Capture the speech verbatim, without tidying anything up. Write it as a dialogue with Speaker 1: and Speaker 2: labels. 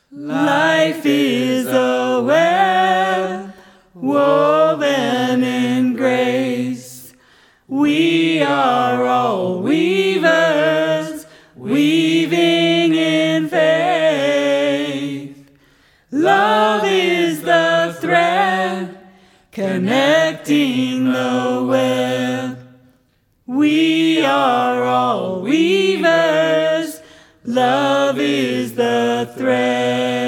Speaker 1: Life is a web woven in grace. We are all weavers, weaving in faith. Love is the thread connecting the web. We are all weavers, love is the thread.